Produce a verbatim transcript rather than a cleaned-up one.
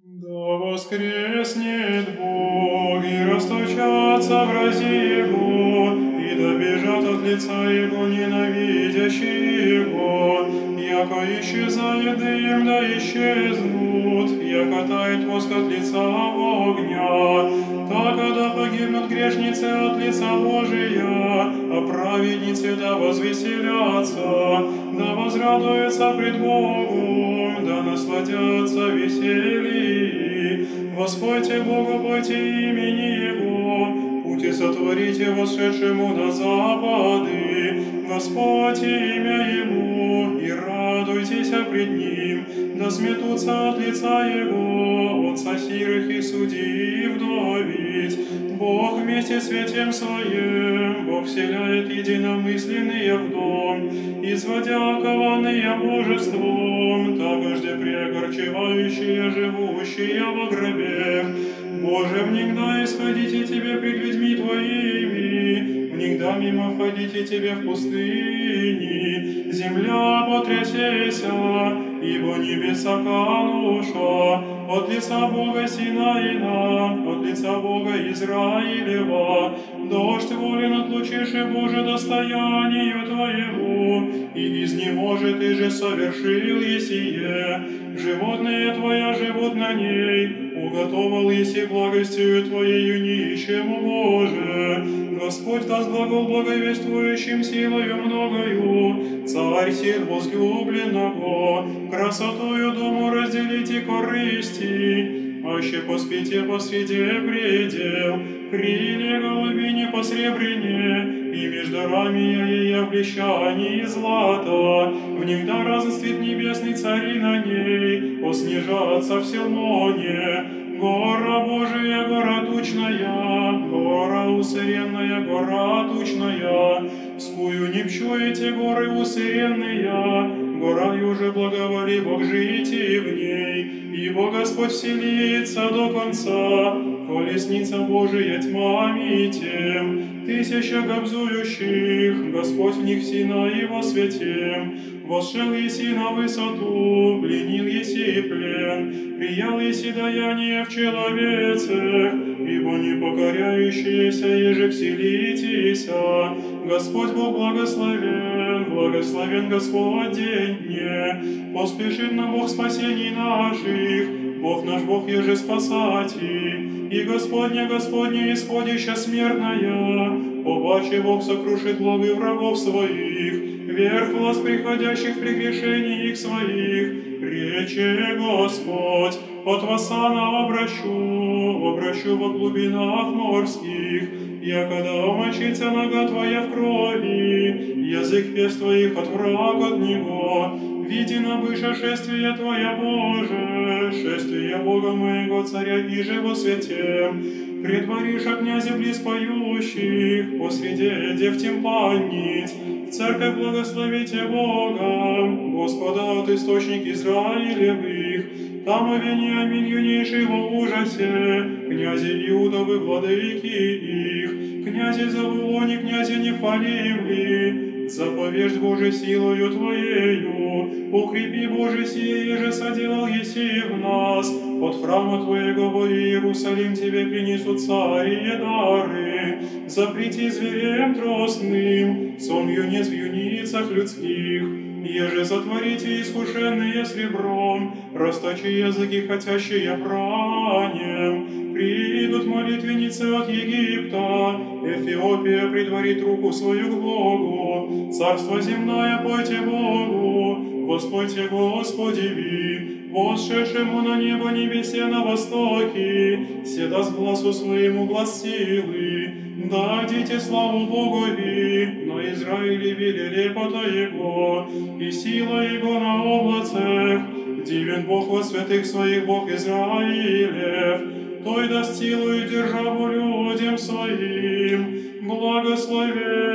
Да воскреснет Бог, и расточатся врази Его, и добежат от лица Его ненавидящие Его, яко исчезает дым, да исчезнут, яко тает воск от лица огня. Так, когда погибнут грешницы от лица Божия, а праведницы да возвеселятся, да возрадуются пред Богом, да насладятся весельем. Воспойте Бога, пойте имени Его, пути сотворите восшедшему на запады. Господь имя Ему, и радуйтесь пред Ним, да сметутся от лица Его, от сосирых и судей вдовить. Бог вместе с ветем Своим, Бог вселяет единомысленные в дом, изводя кованные божеством, такожде преогорчевающие живущие во гробе. Боже, внегда исходите Тебе пред людьми Твоими, внегда мимо ходите Тебе в пустыни. Земля потрясеся, ибо небеса кануша, от лица Бога Синаина, от лица Бога Израилева. Дождь волен отлучишь, Боже, достоянию Твоему, и изнеможе Ты же совершил есие. Животные Твоя живут на ней, уготовал еси благостью Твоею нищему, Боже. Господь даст глагол благовествующим силою многою, Царь сил возлюбленного, красотою дому разделите корысти, аще поспите посреди предел, крылья голубине посребрене, и между рамия ее в блещании злата, внегда разцвет небесный цари на ней, оснежатся в Силмоне. Гора Божия, гора тучная, гора усыренная, гора тучная, вскую не пчуете горы усыренные, горою же благоволи Бог жите в ней, ибо Господь вселится до конца, колесница Божия тьмами тем, тысяча гобзующих, Господь в них сина его святем. Восшел еси на высоту, пленил еси плен, приял еси даяние в человецах, ибо не покоряющиеся еже вселитеся. Господь Бог благословен, благословен Господь день дне, поспешит на Бог спасений наших, Бог наш Бог еже спасати, и Господня Господня исходища смертная, побачи Бог сокрушит главы врагов своих, верх власть приходящих в прегрешении их своих. Рече Господь, от Васана обращу, обращу во глубинах морских, я когда умочится нога Твоя в крови, язык пест Твоих от враг от него. Видено быше шествие Твое, Боже, шествие Бога моего Царя и же во свете. Предваришь о князе близ поющих, посреди дев тимпанниц, в церковь благословите Бога, Господа от источник Израилевых, там овени аминь юнейший во ужасе, князи Иудовы владыки их, князи Завулони, князи Нефалимли, заповежь Боже силою Твоею, укрепи Боже сие, же соделал еси в нас, от храма Твоего во Иерусалим Тебе принесут цари дары, запрети зверем тростным, сон юнец в юницах людских, еже сотворите искушенные сребром, расточи языки, хотящие бранем, придут молитвенницы от Египта, Эфиопия предварит руку свою к Богу, царство земное пойте Богу, воспойте Господи, восшедшему на небо небесе на востоке, се даст глазу своему глаз силы, дадите славу Богови, на Израиле велели лепота Его, и сила Его на облацах, дивен Бог во святых своих, Бог Израилев, той даст силу и державу людям своим, благословен